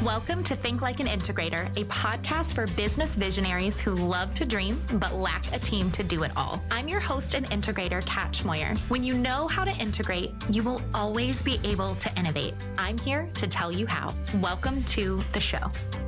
Welcome to Think Like an Integrator, a podcast for business visionaries who love to dream but lack a team to do it all. I'm your host and integrator, Kat Schmoyer. When you know how to integrate, you will always be able to innovate. I'm here to tell you how. Welcome to the show.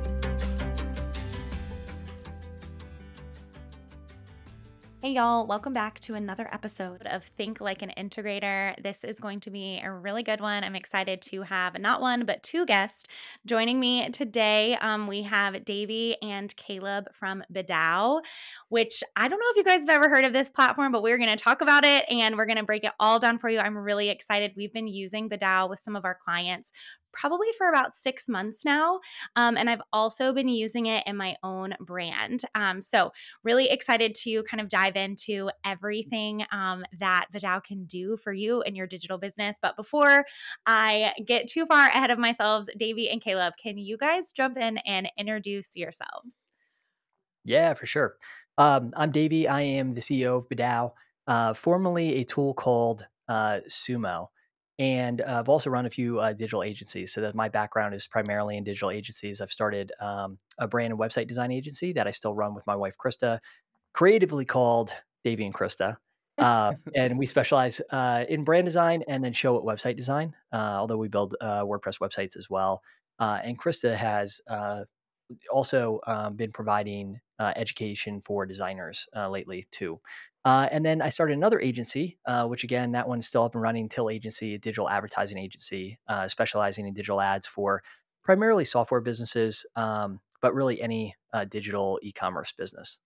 Hey y'all, welcome back to another episode of Think Like an Integrator. This is going to be a really good one. I'm excited to have not one, but two guests joining me today. We have Davey and Caleb from Bidao, which I don't know if you guys have ever heard of this platform, but we're going to talk about it and we're going to break it all down for you. I'm really excited. We've been using Bidao with some of our clients probably for about 6 months now. And I've also been using it in my own brand. So really excited to kind of dive into everything that Bidao can do for you in your digital business. But before I get too far ahead of myself, Davey and Caleb, can you guys jump in and introduce yourselves? Yeah, for sure. I'm Davey. I am the CEO of Bidao, formerly a tool called Sumo. And I've also run a few digital agencies. So that my background is primarily in digital agencies. I've started a brand and website design agency that I still run with my wife, Krista, creatively called Davey and Krista. And we specialize in brand design and then show it website design, although we build WordPress websites as well. And Krista has also been providing education for designers lately too. And then I started another agency, which again, that one's still up and running, Till Agency, a digital advertising agency, specializing in digital ads for primarily software businesses, but really any digital e-commerce business.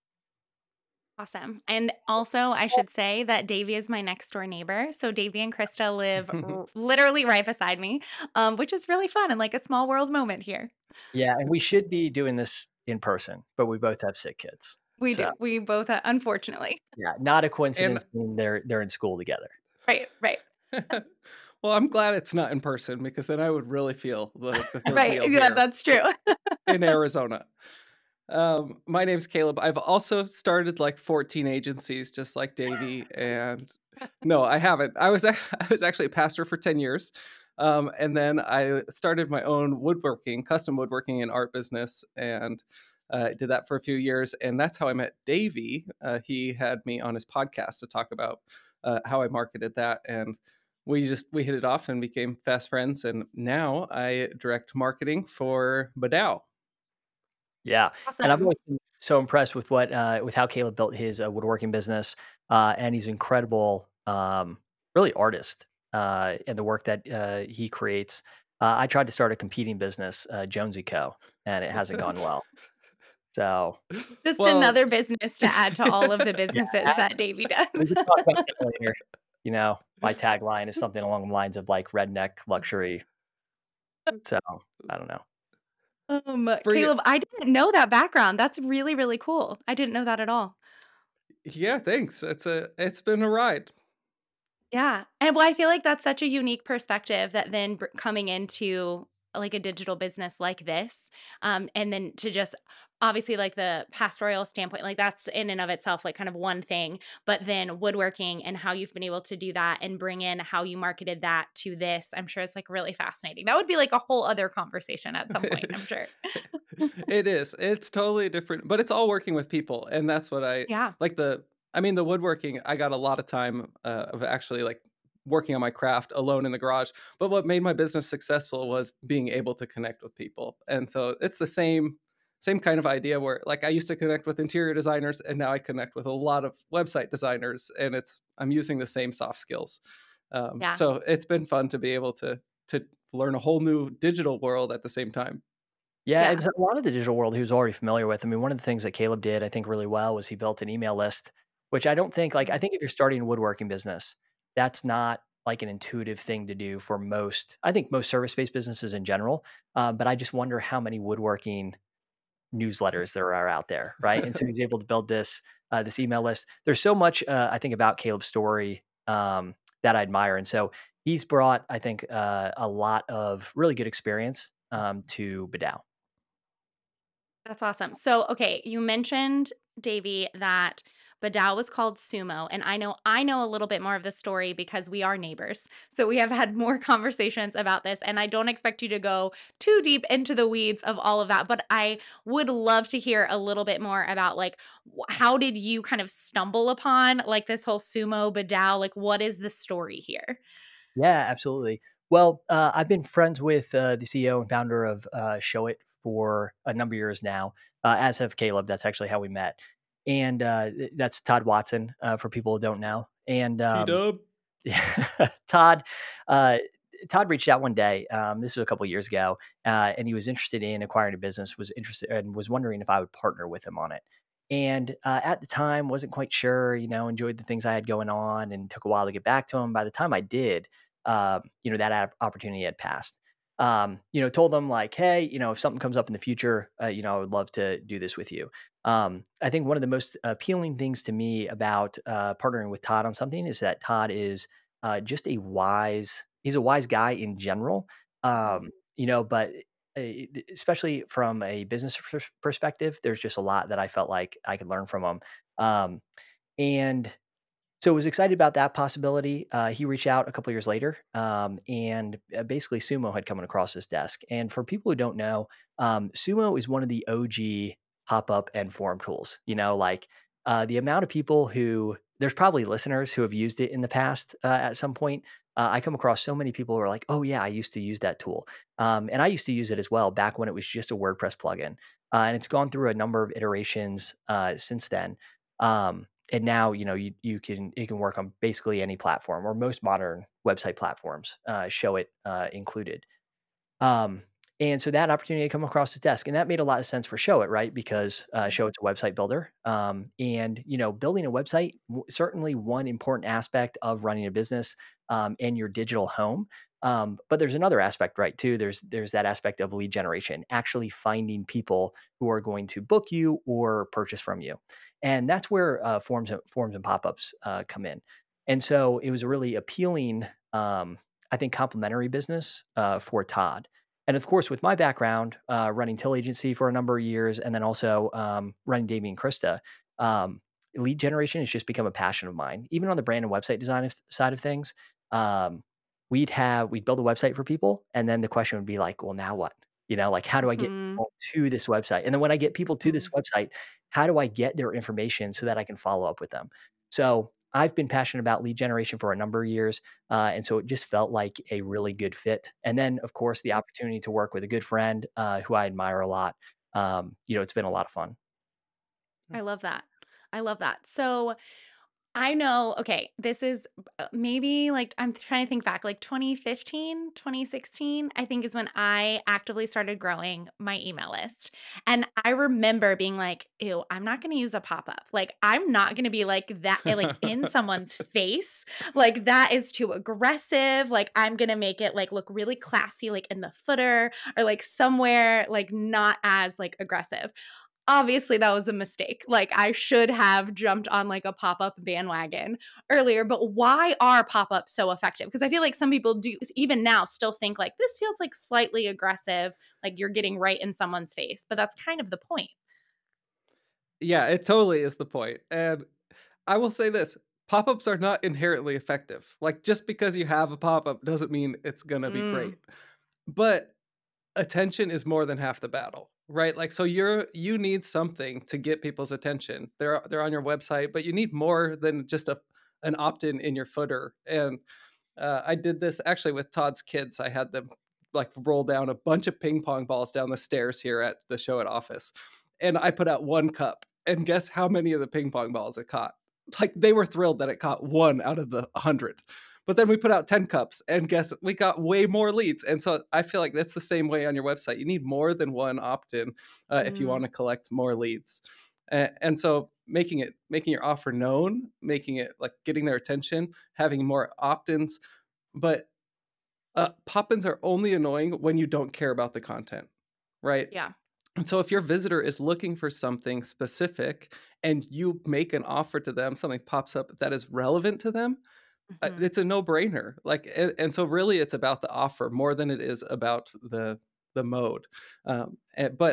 Awesome. And also, I should say that Davey is my next door neighbor. So Davey and Krista live literally right beside me, which is really fun and like a small world moment here. Yeah, and we should be doing this in person, but we both have sick kids. We So do. We both, unfortunately. yeah, not a And coincidence when they're in school together. Right, right. well, I'm glad it's not in person because then I would really feel the third Right. wheel Yeah, here that's true. in Arizona. My name's Caleb. I've also started like 14 agencies, just like Davey. And no, I haven't. I was actually a pastor for 10 years. And then I started my own custom woodworking and art business, and did that for a few years. And that's how I met Davey. He had me on his podcast to talk about how I marketed that. And we hit it off and became fast friends. And now I direct marketing for Bidao. Yeah, and I've Awesome. always been so impressed with with how Caleb built his woodworking business, and he's incredible, really artist, in the work that he creates. I tried to start a competing business, Jonesy Co, and it hasn't gone well. So Just Well, another business to add to all of the yeah, businesses that Davey does. we can talk about that later. You know, my tagline is something along the lines of like redneck luxury. So I don't know. for you, Caleb, I didn't know that background. That's really, really cool. I didn't know that at all. yeah, thanks. It's been a ride. Yeah. And well, I feel like that's such a unique perspective that then coming into like a digital business like this, and then to just obviously like the pastoral standpoint, like that's in and of itself like kind of one thing, but then woodworking and how you've been able to do that and bring in how you marketed that to this, I'm sure it's like really fascinating. That would be like a whole other conversation at some point, I'm sure. It is. It's totally different, but it's all working with people, and that's what I Yeah. like. The woodworking. I got a lot of time of actually like working on my craft alone in the garage. But what made my business successful was being able to connect with people, and so it's the same kind of idea where like I used to connect with interior designers, and now I connect with a lot of website designers, and I'm using the same soft skills. Yeah. So it's been fun to be able to learn a whole new digital world at the same time. Yeah, Yeah. and so a lot of the digital world he was already familiar with. I mean, one of the things that Caleb did, I think, really well was he built an email list, which I don't think like I think if you're starting a woodworking business, that's not like an intuitive thing to do for most. I think most service-based businesses in general. But I just wonder how many woodworking newsletters there are out there, right? And so he's able to build this email list. There's so much I think about Caleb's story that I admire, and so he's brought I think a lot of really good experience to Bidao. That's awesome. So, okay, you mentioned, Davey, that Badao was called Sumo, and I know a little bit more of the story because we are neighbors. So we have had more conversations about this, and I don't expect you to go too deep into the weeds of all of that, but I would love to hear a little bit more about like how did you kind of stumble upon like this whole Sumo Badao? Like what is the story here? Yeah, absolutely. Well, I've been friends with the CEO and founder of Show It for a number of years now, as have Caleb. That's actually how we met. And that's Todd Watson, for people who don't know. And T-Dub. Todd, uh, Todd reached out one day. This was a couple of years ago, and he was interested in acquiring a business. Was interested and was wondering if I would partner with him on it. And at the time, wasn't quite sure. Enjoyed the things I had going on, and took a while to get back to him. By the time I did, that opportunity had passed. Told them like, hey, if something comes up in the future, I would love to do this with you. I think one of the most appealing things to me about partnering with Todd on something is that Todd is just he's a wise guy in general. Mhm. But especially from a business perspective, there's just a lot that I felt like I could learn from him. Um, and so was excited about that possibility. He reached out a couple years later, and basically Sumo had come across his desk. And for people who don't know, Sumo is one of the OG pop-up and forum tools. The amount of people who there's probably listeners who have used it in the past at some point. I come across so many people who are like, "Oh yeah, I used to use that tool," and I used to use it as well back when it was just a WordPress plugin, and it's gone through a number of iterations since then. And now, it can work on basically any platform or most modern website platforms, Show It included. Um, and so that opportunity had come across the desk, and that made a lot of sense for Show It, right? Because Show It's a website builder, and building a website certainly one important aspect of running a business and your digital home. But there's another aspect, right? Too. There's that aspect of lead generation, actually finding people who are going to book you or purchase from you, and that's where forms and pop ups come in. And so it was a really appealing, I think, complementary business for Todd. And of course, with my background, running Till Agency for a number of years, and then also running Davey and Krista, um, lead generation has just become a passion of mine. Even on the brand and website design side of things, um, we'd build a website for people, and then the question would be like, well, now what? Like how do I get Mhm. people to this website? And then when I get people to this Mhm. website, how do I get their information so that I can follow up with them? So I've been passionate about lead generation for a number of years. And so it just felt like a really good fit. And then, of course, the opportunity to work with a good friend who I admire a lot. It's been a lot of fun. I love that. I love that. So I know, okay, this is maybe like I'm trying to think back, like 2015, 2016, I think is when I actively started growing my email list. And I remember being like, ew, I'm not going to use a pop up. Like, I'm not going to be like that, like in someone's face. Like, that is too aggressive. Like, I'm going to make it like look really classy, like in the footer or like somewhere like not as like aggressive. Obviously, that was a mistake. Like, I should have jumped on, like, a pop-up bandwagon earlier, but why are pop-ups so effective? Because I feel like some people do even now still think, like, "This feels, like, slightly aggressive," like, you're getting right in someone's face, but that's kind of the point. Yeah, it totally is the point. And I will say this, pop-ups are not inherently effective. Like, just because you have a pop-up doesn't mean it's gonna be Mm, great. But attention is more than half the battle, right? Like, so you need something to get people's attention. They're on your website, but you need more than just an opt-in in your footer. And I did this actually with Todd's kids. I had them like roll down a bunch of ping pong balls down the stairs here at the Show It office, and I put out one cup. And guess how many of the ping pong balls it caught? Like they were thrilled that it caught one out of the 100. But then we put out 10 cups, and guess we got way more leads. And so I feel like that's the same way on your website. You need more than one opt-in if you want mm, to collect more leads. And so making your offer known, making it like getting their attention, having more opt-ins, but pop-ins are only annoying when you don't care about the content, right? yeah. And so if your visitor is looking for something specific and you make an offer to them, something pops up that is relevant to them, Mhm. it's a no-brainer. Like, and so really, it's about the offer more than it is about the mode. But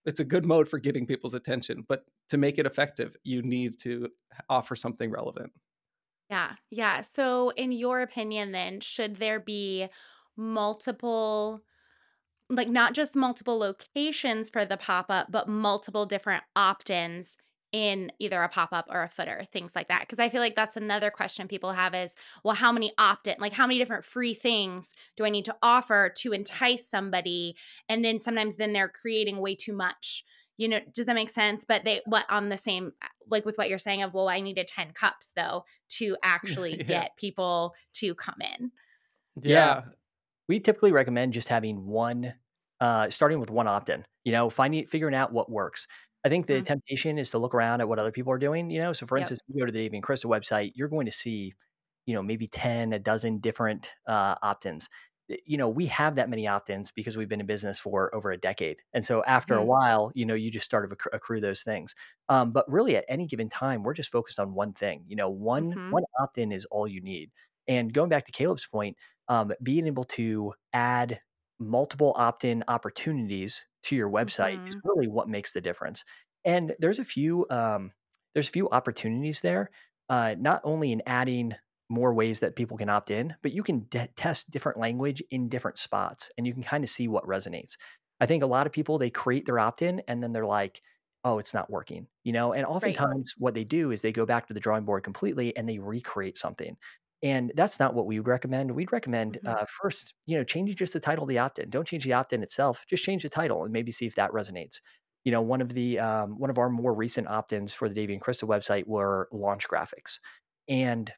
it's a good mode for getting people's attention, but to make it effective, you need to offer something relevant. Yeah. Yeah. So, in your opinion, then, should there be multiple, like not just multiple locations for the pop-up, but multiple different opt-ins in either a pop-up or a footer, things like that? Because I feel like that's another question people have is, well, how many opt-in, like how many different free things do I need to offer to entice somebody? And then sometimes then they're creating way too much. Does that make sense? But they what on the same like with what you're saying of, well, I needed 10 cups though to actually Yeah. get people to come in. Yeah, Yeah. we typically recommend just having one, starting with one opt-in. Figuring out what works. I think the Mhm. temptation is to look around at what other people are doing. So, for Yep. instance, you go to the Davy and Crystal website, you're going to see, maybe 10, a dozen different opt-ins. We have that many opt-ins because we've been in business for over a decade, and so after a Mhm. while, you just start to accrue those things. But really, at any given time, we're just focused on one thing. One Mhm. one opt-in is all you need. And going back to Caleb's point, being able to add multiple opt-in opportunities to your website is Mhm. really what makes the difference. And there's a few opportunities there, not only in adding more ways that people can opt in, but you can test different language in different spots, and you can kind of see what resonates. I think a lot of people, they create their opt-in and then they're like, oh, it's not working, and Right. oftentimes what they do is they go back to the drawing board completely and they recreate something, and that's not what we would recommend. We'd recommend, Mhm. first, changing just the title of the opt-in. Don't change the opt-in itself. Just change the title and maybe see if that resonates. One of our more recent opt-ins for the Davy and Crystal website were launch graphics, and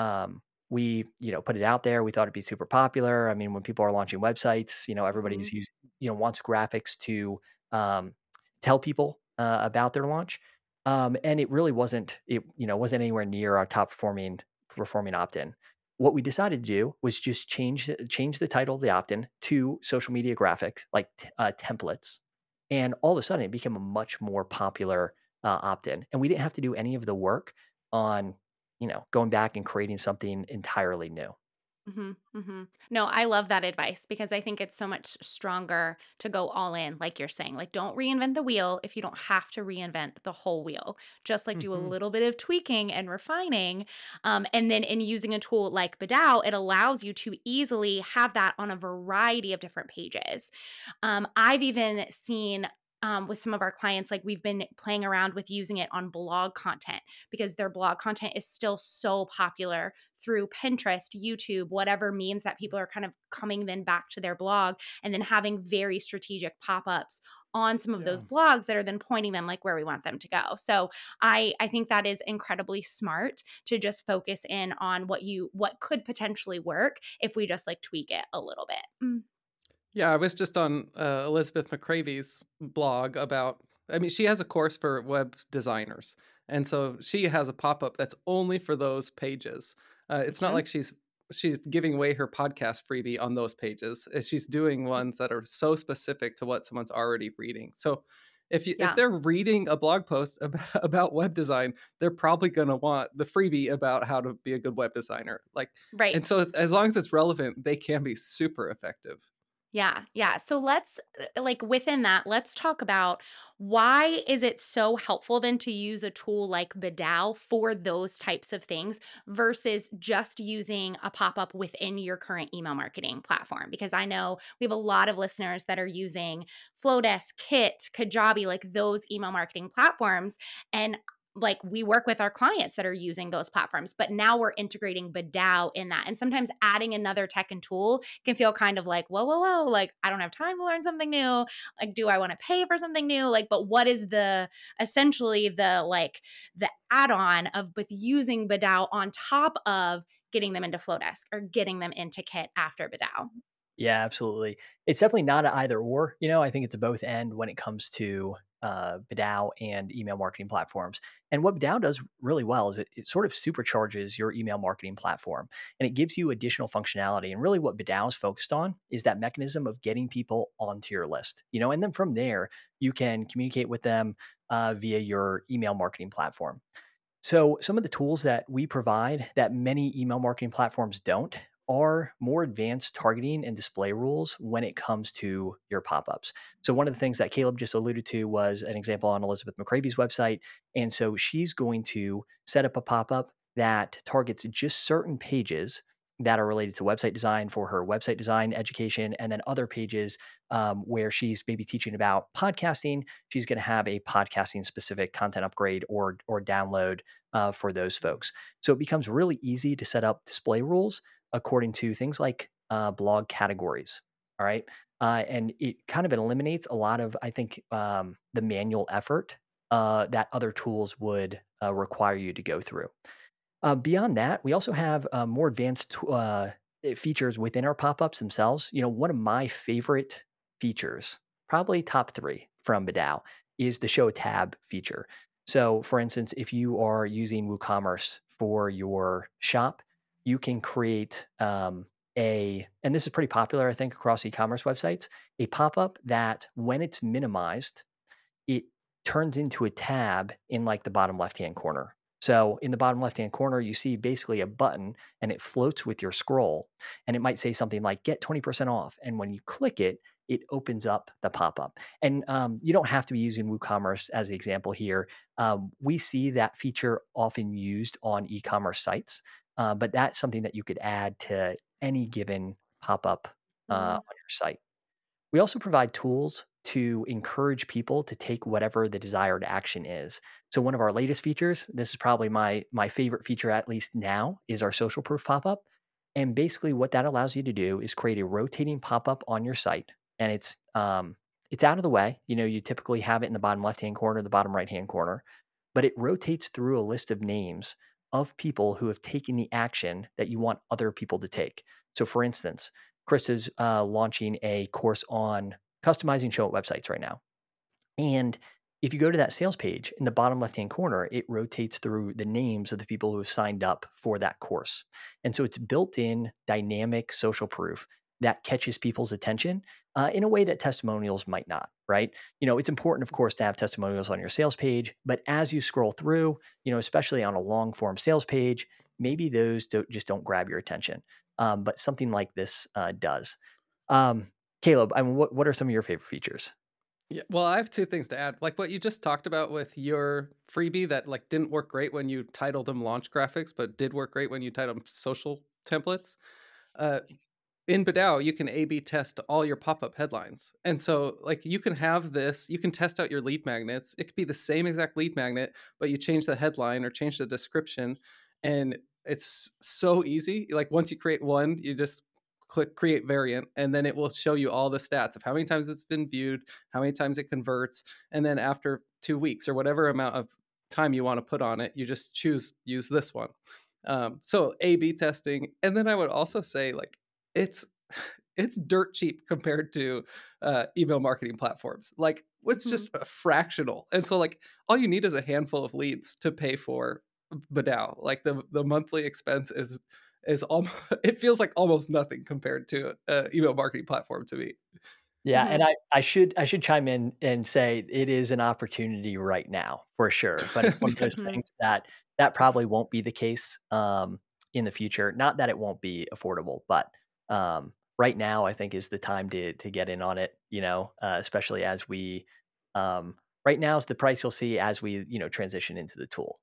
we put it out there. We thought it'd be super popular. I mean, when people are launching websites, everybody's Mhm. wants graphics to um, tell people about their launch. And it really wasn't anywhere near our top performing opt-in. What we decided to do was just change the title of the opt-in to social media graphic, like templates, and all of a sudden it became a much more popular opt-in, and we didn't have to do any of the work on going back and creating something entirely new. Mhm, mhm. No, I love that advice because I think it's so much stronger to go all in, like you're saying. Like, don't reinvent the wheel if you don't have to reinvent the whole wheel. Just like do a Hmm. little bit of tweaking and refining. And then in using a tool like Badao, it allows you to easily have that on a variety of different pages. I've even seen with some of our clients, like we've been playing around with using it on blog content because their blog content is still so popular through Pinterest, YouTube, whatever means that people are kind of coming then back to their blog and then having very strategic pop ups on some of Yeah. those blogs that are then pointing them like where we want them to go. So I think that is incredibly smart to just focus in on what could potentially work if we just like tweak it a little bit. Mm. Yeah, I was just on Elizabeth McCravy's blog about. I mean, she has a course for web designers, and so she has a pop up that's only for those pages. It's not Mhm. like she's giving away her podcast freebie on those pages. She's doing ones that are so specific to what someone's already reading. So if Yeah. they're reading a blog post about web design, they're probably going to want the freebie about how to be a good web designer. Like, Right. and so as long as it's relevant, they can be super effective. Yeah, yeah. So let's like within that, let's talk about why is it so helpful then to use a tool like Badao for those types of things versus just using a pop-up within your current email marketing platform? Because I know we have a lot of listeners that are using Flowdesk, Kit, Kajabi, like those email marketing platforms. And like we work with our clients that are using those platforms, but now we're integrating Badao in that. And sometimes adding another tech and tool can feel kind of like, whoa, whoa, whoa, like I don't have time to learn something new. Like, do I want to pay for something new? Like, but what is the essentially the add-on of with using Badao on top of getting them into Flowdesk or getting them into Kit after Badao? Yeah, absolutely. It's definitely not an either or. I think it's a both end when it comes to Badao and email marketing platforms. And what Badao does really well is it sort of supercharges your email marketing platform, and it gives you additional functionality. And really, what Badao is focused on is that mechanism of getting people onto your list. And then from there, you can communicate with them via your email marketing platform. So, some of the tools that we provide that many email marketing platforms don't are more advanced targeting and display rules when it comes to your pop-ups. So one of the things that Caleb just alluded to was an example on Elizabeth McCravy's website. And so she's going to set up a pop-up that targets just certain pages that are related to website design for her website design education, and then other pages where she's maybe teaching about podcasting. She's going to have a podcasting specific content upgrade or download for those folks. So it becomes really easy to set up display rules according to things like blog categories. All right. And it kind of eliminates a lot of, I think, the manual effort that other tools would require you to go through. Beyond that, we also have more advanced features within our pop-ups themselves. One of my favorite features, probably top three from Badao, is the show a tab feature. So, for instance, if you are using WooCommerce for your shop, you can create and this is pretty popular, I think, across e-commerce websites, a pop-up that when it's minimized, it turns into a tab in like the bottom left-hand corner. So in the bottom left-hand corner, you see basically a button and it floats with your scroll, and it might say something like get 20% off. And when you click it, it opens up the pop-up. And you don't have to be using WooCommerce as the example here. We see that feature often used on e-commerce sites, but that's something that you could add to any given pop-up on your site. We also provide tools to encourage people to take whatever the desired action is. So one of our latest features, this is probably my favorite feature at least now, is our social proof pop-up. And basically what that allows you to do is create a rotating pop-up on your site. And it's out of the way. You typically have it in the bottom left-hand corner, the bottom right-hand corner, but it rotates through a list of names of people who have taken the action that you want other people to take. So for instance, Krista's launching a course on customizing show websites right now. And if you go to that sales page in the bottom left-hand corner, it rotates through the names of the people who have signed up for that course. And so it's built-in dynamic social proof that catches people's attention in a way that testimonials might not, right? It's important, of course, to have testimonials on your sales page, but as you scroll through, especially on a long form sales page, maybe those just don't grab your attention. But something like this does. Caleb, what are some of your favorite features? Yeah, well, I have two things to add. Like what you just talked about with your freebie that like didn't work great when you titled them launch graphics, but did work great when you titled them social templates. Uh, in Badao, you can A/B test all your pop-up headlines, and so like you can have this. You can test out your lead magnets. It could be the same exact lead magnet, but you change the headline or change the description, and it's so easy. Like once you create one, you just click create variant, and then it will show you all the stats of how many times it's been viewed, how many times it converts, and then after 2 weeks or whatever amount of time you want to put on it, you just choose use this one. So A/B testing, and then I would also say like it's it's dirt cheap compared to email marketing platforms. Like it's just a fractional, and so like all you need is a handful of leads to pay for Badao. Like the monthly expense is almost it feels like almost nothing compared to email marketing platform to me. Yeah, and I should chime in and say it is an opportunity right now for sure, but it's one of those things that probably won't be the case in the future. Not that it won't be affordable, but right now I think is the time to get in on it. Especially as we right now is the price you'll see as we transition into the tool.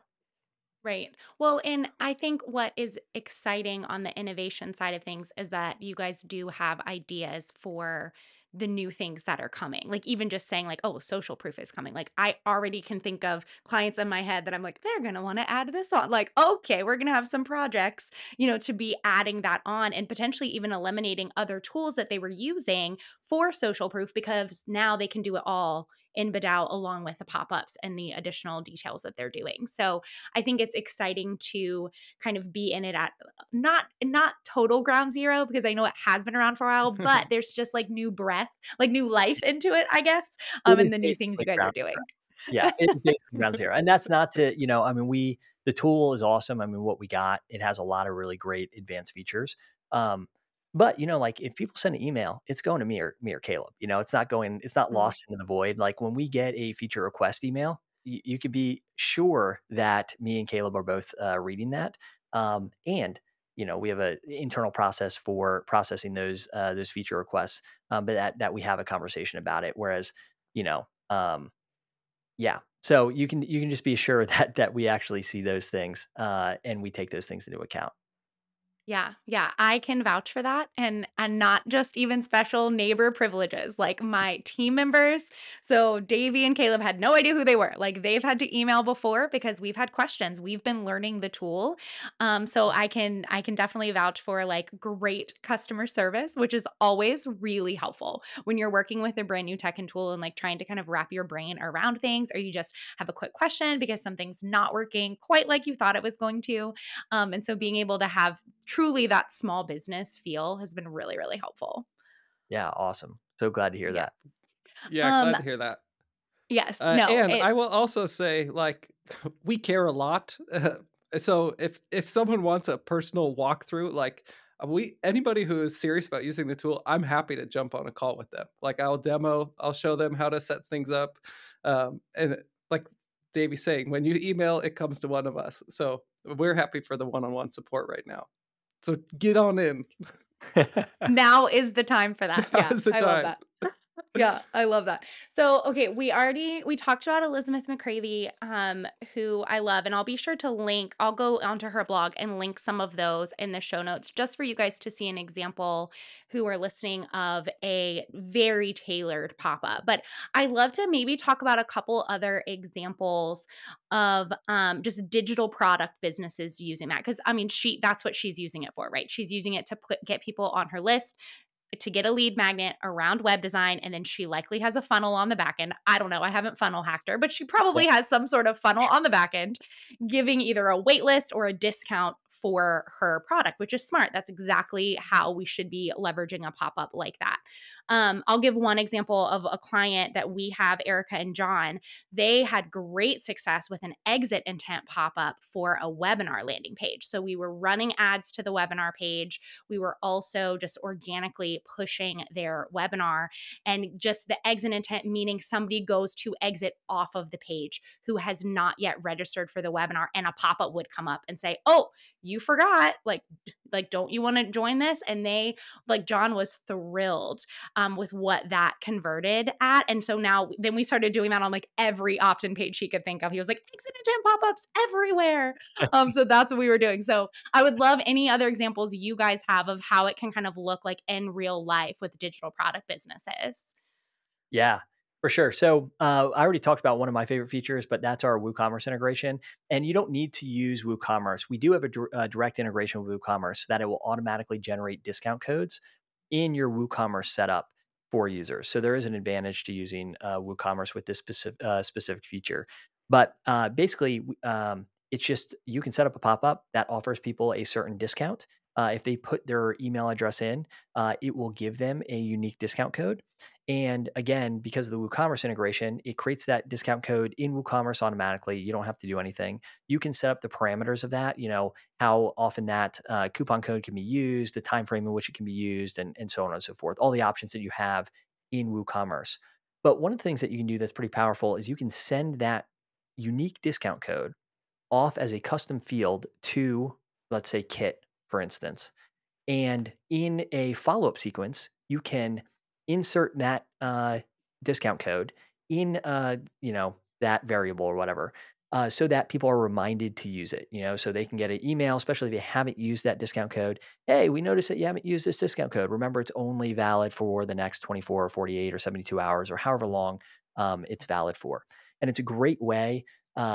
Right. Well, and I think what is exciting on the innovation side of things is that you guys do have ideas for the new things that are coming. Like even just saying like, oh, social proof is coming. Like I already can think of clients in my head that I'm like, they're going to want to add this on. Like, okay, we're going to have some projects, to be adding that on and potentially even eliminating other tools that they were using for social proof because now they can do it all in Badao along with the pop-ups and the additional details that they're doing. So I think it's exciting to kind of be in it at not total ground zero because I know it has been around for a while, but there's just like new breath, like new life into it, I guess. It is And the new things basically you guys are ground zero. doing. Yeah, it is basically ground zero. And that's not to, the tool is awesome. I mean, what we got, it has a lot of really great advanced features. But like if people send an email, it's going to me or Caleb. It's not lost into the void. Like when we get a feature request email, you could be sure that me and Caleb are both reading that. And we have a internal process for processing those feature requests, but that we have a conversation about it. Whereas, you know, yeah. So you can just be sure that we actually see those things, and we take those things into account. Yeah, yeah, I can vouch for that, and not just even special neighbor privileges, like my team members. So Davey and Caleb had no idea who they were. Like they've had to email before because we've had questions. We've been learning the tool. So I can definitely vouch for like great customer service, which is always really helpful when you're working with a brand new tech and tool and like trying to kind of wrap your brain around things, or you just have a quick question because something's not working quite like you thought it was going to. And so being able to have truly that small business feel has been really, really helpful. Yeah, awesome. So glad to hear Yeah. that. Yeah, Um, glad to hear that. yes, no, And it I will also say, like, we care a lot. So if someone wants a personal walkthrough, like we anybody who is serious about using the tool, I'm happy to jump on a call with them. Like I'll show them how to set things up. And like Davey's saying, when you email, it comes to one of us. So we're happy for the one-on-one support right now. So get on in. now is the time for that. Now Yeah, is the I love time. that. Yeah, I love that. So, okay, we talked about Elizabeth McCravey, who I love, and I'll be sure to link. I'll go onto her blog and link some of those in the show notes, just for you guys to see an example who are listening of a very tailored pop up. But I love to maybe talk about a couple other examples of just digital product businesses using that, because I mean, that's what she's using it for, right? She's using it to get people on her list, to get a lead magnet around web design, and then she likely has a funnel on the back end. I don't know, I haven't funnel hacked her, but she Yeah. probably has some sort of funnel on the back end giving either a wait list or a discount for her product, which is smart. That's exactly how we should be leveraging a pop-up like that. I'll give one example of a client that we have, Erica and John. They had great success with an exit intent pop-up for a webinar landing page. So we were running ads to the webinar page. We were also just organically pushing their webinar, and just the exit intent, meaning somebody goes to exit off of the page who has not yet registered for the webinar, and a pop-up would come up and say, "Oh, you forgot, like don't you want to join this?" And they, like, John was thrilled with what that converted at. And so now then we started doing that on like every opt-in page he could think of. He was like, exit intent pop-ups everywhere. So that's what we were doing. So I would love any other examples you guys have of how it can kind of look like in real life with digital product businesses. Yeah, for sure. So I already talked about one of my favorite features, but that's our WooCommerce integration. And you don't need to use WooCommerce. We do have a direct integration with WooCommerce so that it will automatically generate discount codes in your WooCommerce setup for users. So there is an advantage to using WooCommerce with this specific feature. But basically, it's just you can set up a pop up that offers people a certain discount. If they put their email address in, it will give them a unique discount code. And again, because of the WooCommerce integration, it creates that discount code in WooCommerce automatically. You don't have to do anything. You can set up the parameters of that, how often that coupon code can be used, the time frame in which it can be used, and so on and so forth. All the options that you have in WooCommerce. But one of the things that you can do that's pretty powerful is you can send that unique discount code off as a custom field to, let's say, Kit, for instance. And in a follow up sequence, you can insert that discount code in, that variable or whatever, so that people are reminded to use it. So they can get an email, especially if they haven't used that discount code. Hey, we noticed that you haven't used this discount code. Remember, it's only valid for the next 24 or 48 or 72 hours or however long it's valid for. And it's a great way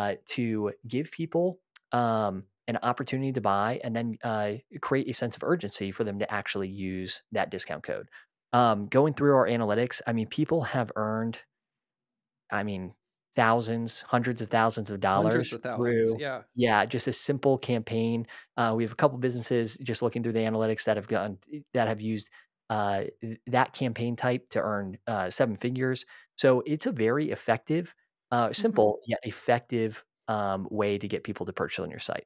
to give people an opportunity to buy, and then create a sense of urgency for them to actually use that discount code. Going through our analytics, I mean, people have earned, I mean, thousands, hundreds of thousands of Hundreds dollars of thousands. through, Yeah. yeah, just a simple campaign. We have a couple businesses just looking through the analytics that have used that campaign type to earn seven figures. So it's a very effective, Mhm. simple yet effective way to get people to purchase on your site.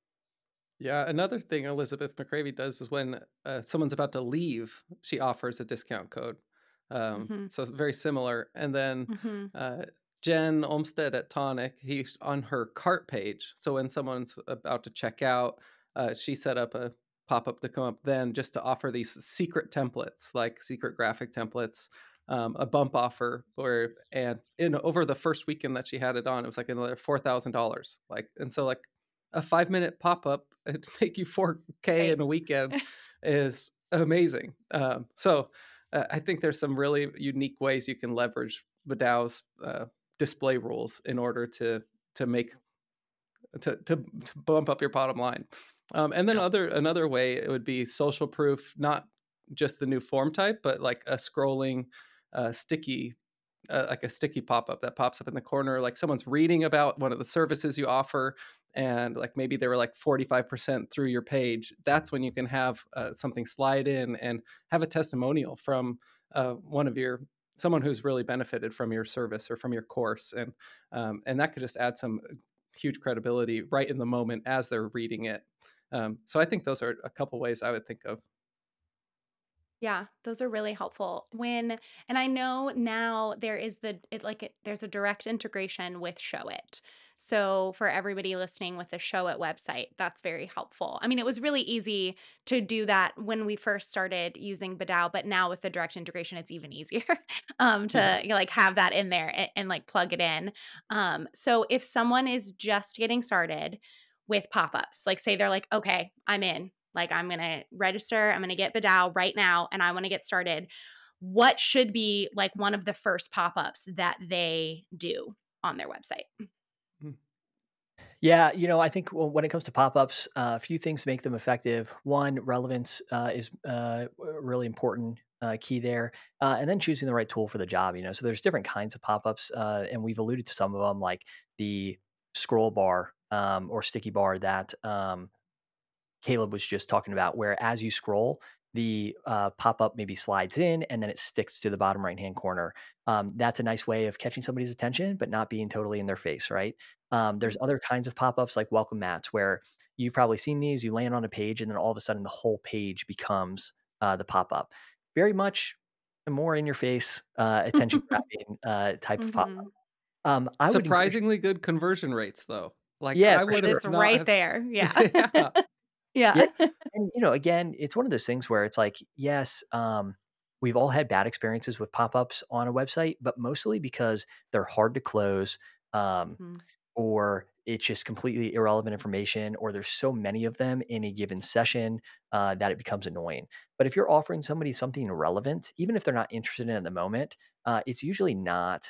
Yeah, another thing Elizabeth McCravey does is when someone's about to leave, she offers a discount code. Mhm. So it's very similar. And then Mhm. uh, Jen Olmsted at Tonic, he's on her cart page. So when someone's about to check out, she set up a pop up to come up then, just to offer these secret templates, like secret graphic templates, a bump offer, or and in over the first weekend that she had it on, it was like another $4,000. Like, and so like a 5 minute pop up and make you 4K Right. in a weekend is amazing. I think there's some really unique ways you can leverage Vidal's display rules in order to make to bump up your bottom line. And then Yeah. another way it would be social proof, not just the new form type, but like a scrolling sticky, like a sticky pop up that pops up in the corner, like someone's reading about one of the services you offer, and like maybe they were like 45% through your page. That's when you can have something slide in and have a testimonial from one of your someone who's really benefited from your service or from your course, and that could just add some huge credibility right in the moment as they're reading it. So I think those are a couple ways I would think of. Yeah, those are really helpful. And I know now there is there's a direct integration with Showit. So for everybody listening with the Showit website, that's very helpful. I mean, it was really easy to do that when we first started using Badao, but now with the direct integration, it's even easier Yeah. to like have that in there and like plug it in. So if someone is just getting started with pop-ups, like say they're like, okay, I'm in. Like, I'm going to register, I'm going to get Badao right now, and I want to get started. What should be like one of the first pop ups that they do on their website? Mm. Yeah, I think when it comes to pop-ups, a few things make them effective. One, relevance is really important key there, and then choosing the right tool for the job. So there's different kinds of pop-ups, and we've alluded to some of them, like the scroll bar or sticky bar that Caleb was just talking about, where as you scroll, the pop up maybe slides in and then it sticks to the bottom right hand corner. That's a nice way of catching somebody's attention, but not being totally in their face, right? There's Mhm. other kinds of pop ups like welcome mats, where you've probably seen these. You land on a page and then all of a sudden the whole page becomes the pop up. Very much a more in your face, attention grabbing type of pop up. Mhm. I would encourage, Surprisingly good conversion rates, though. Like yeah, I for would sure. have It's not right have. there. Yeah. Yeah. Yeah. Yeah. And, again, it's one of those things where it's like, yes, we've all had bad experiences with pop-ups on a website, but mostly because they're hard to close, um, Mhm. or it's just completely irrelevant information, or there's so many of them in a given session that it becomes annoying. But if you're offering somebody something relevant, even if they're not interested in it at the moment, it's usually not,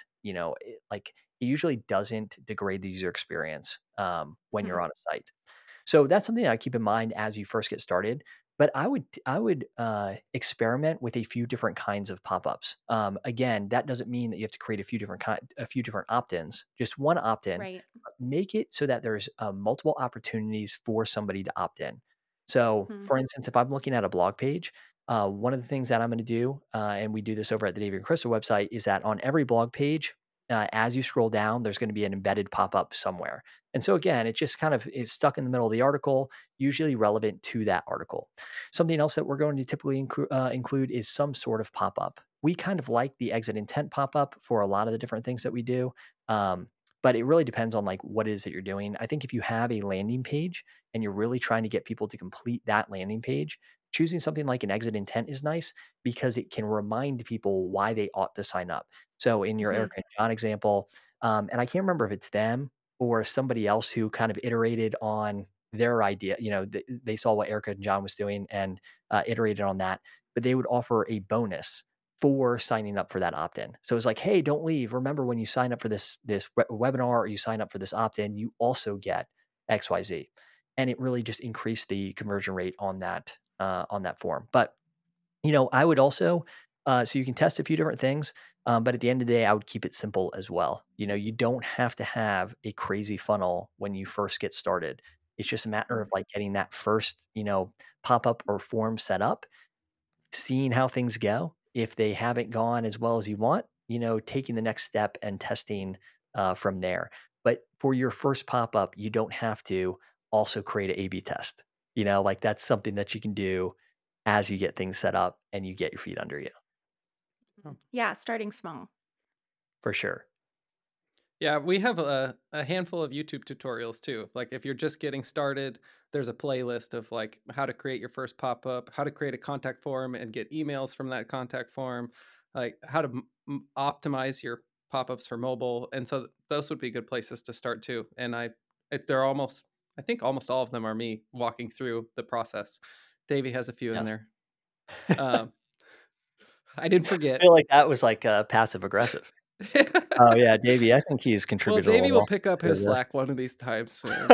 like it usually doesn't degrade the user experience when you're Mhm. on a site. So that's something that I keep in mind as you first get started. But I would experiment with a few different kinds of pop-ups. Again, that doesn't mean that you have to create a few different opt-ins. Just one opt-in. Right. Make it so that there's multiple opportunities for somebody to opt in. So, Mhm. for instance, if I'm looking at a blog page, one of the things that I'm going to do, and we do this over at the David and Crystal website, is that on every blog page, as you scroll down, there's going to be an embedded pop-up somewhere. And so again, it just kind of is stuck in the middle of the article, usually relevant to that article. Something else that we're going to typically include is some sort of pop-up. We kind of like the exit intent pop-up for a lot of the different things that we do. Um, but it really depends on like what it is that you're doing. I think if you have a landing page and you're really trying to get people to complete that landing page, choosing something like an exit intent is nice because it can remind people why they ought to sign up. So in your Mhm. Erica and John example, and I can't remember if it's them or somebody else who kind of iterated on their idea. They saw what Erica and John was doing and iterated on that, but they would offer a bonus for signing up for that opt-in. So it's like, hey, don't leave. Remember, when you sign up for this webinar or you sign up for this opt-in, you also get XYZ, and it really just increased the conversion rate on that form. But I would also, so you can test a few different things, but at the end of the day, I would keep it simple as well. You don't have to have a crazy funnel when you first get started. It's just a matter of Mhm. like getting that first, pop up or form set up, seeing how things go. If they haven't gone as well as you want, taking the next step and testing from there. But for your first pop up, you don't have to also create an A/B test. Like that's something that you can do as you get things set up and you get your feet under you, Oh, Yeah, starting small. for sure. Yeah, we have a handful of YouTube tutorials too. Like if you're just getting started, there's a playlist of like how to create your first pop-up, how to create a contact form and get emails from that contact form, like how to optimize your pop-ups for mobile. And so those would be good places to start too. And they're almost, I think almost all of them are me walking through the process. Davey has a few in Yes. there. Um, I didn't I forget. feel like that was like passive aggressive. Oh yeah, Davey, I think he's Well, contributed a Davey will little pick up to his this. slack one of these times, and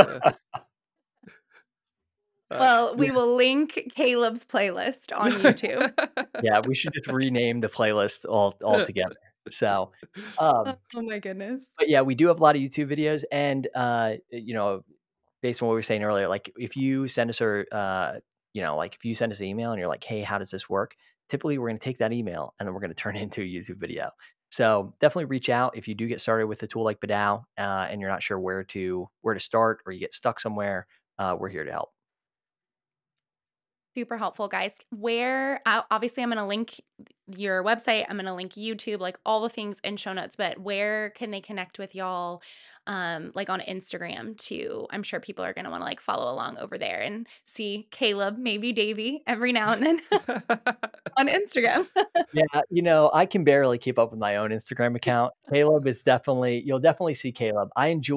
uh, Well, Yeah, we will link Caleb's playlist on YouTube. yeah, we should just rename the playlist all together. So, um, Oh my goodness. but yeah, we do have a lot of YouTube videos, and based on what we were saying earlier, like if you send us like if you send us an email and you're like, hey, how does this work? Typically, we're going to take that email and then we're going to turn it into a YouTube video. So definitely reach out if you do get started with a tool like Badao and you're not sure where to start or you get stuck somewhere. We're here to help. Super helpful, guys. Where obviously I'm going to link your website, I'm going to link YouTube, like all the things in show notes, but where can they connect with y'all like on Instagram too? I'm sure people are going to want to like follow along over there and see Caleb, maybe Davey every now and then on Instagram. Yeah, I can barely keep up with my own Instagram account. Caleb is you'll definitely see Caleb.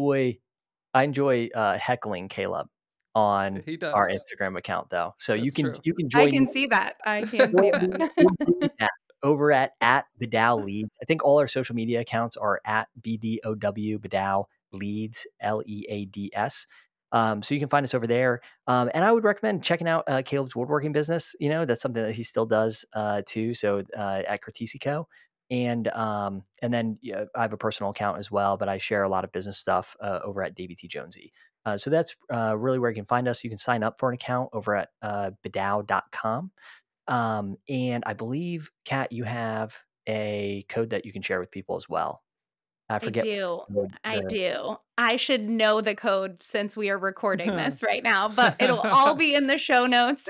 I enjoy heckling Caleb on he our does. Instagram account though. So you That's can true. you can I join me. can see that. I can see We'll that. be we'll be doing that over at Badao Leads. I think all our social media accounts are at BDOW Badao Leads LEADS. So you can find us over there. And I would recommend checking out Caleb's woodworking business. That's something that he still does too. So at Cortesico. And then I have a personal account as well, but I share a lot of business stuff over at Davey T. Jonesy. So that's really where you can find us. You can sign up for an account over at Badao.com. And I believe, Kat, you have a code that you can share with people as well. I I forget do. I the do. I should know the code since we are recording this right now, but it'll all be in the show notes.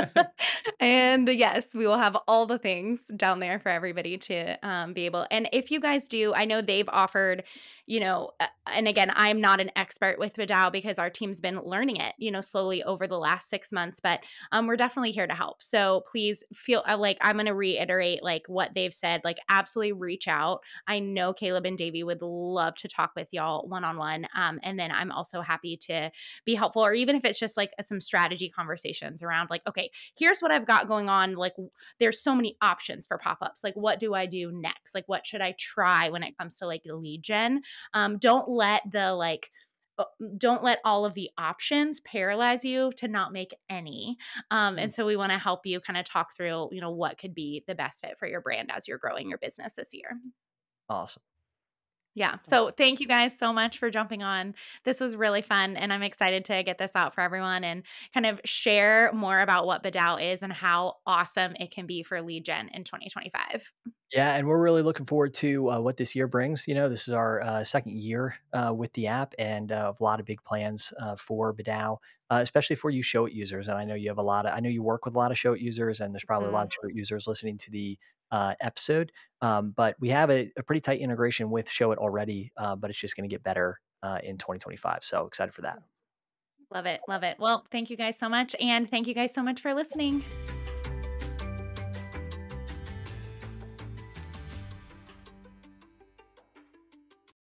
And yes, we will have all the things down there for everybody to be able. And if you guys do, I know they've offered, and again, I'm not an expert with Vidal because our team's been learning it, slowly over the last 6 months, but we're definitely here to help. So please feel like I'm going to reiterate like what they've said, like absolutely reach out. I know Caleb and Davey would love to talk with y'all one on one. And then I'm also happy to be helpful, or even if it's just like some strategy conversations around like, okay, here's what I've got going on. Like, there's so many options for pop ups. Like, what do I do next? Like, what should I try when it comes to like lead gen? Don't let don't let all of the options paralyze you to not make any. And so we want to help you kind of talk through, what could be the best fit for your brand as you're growing your business this year. awesome. Yeah. So thank you guys so much for jumping on. This was really fun. And I'm excited to get this out for everyone and kind of share more about what Badao is and how awesome it can be for lead gen in 2025. Yeah, and we're really looking forward to what this year brings. This is our second year with the app, and a lot of big plans for Badao, especially for you Show It users. And I know you have I know you work with a lot of Show It users, and there's probably a lot of Mhm. Show It users listening to the episode. But we have a pretty tight integration with Show It already, but it's just going to get better in 2025. So excited for that. Love it. Love it. Well, thank you guys so much. And thank you guys so much for listening.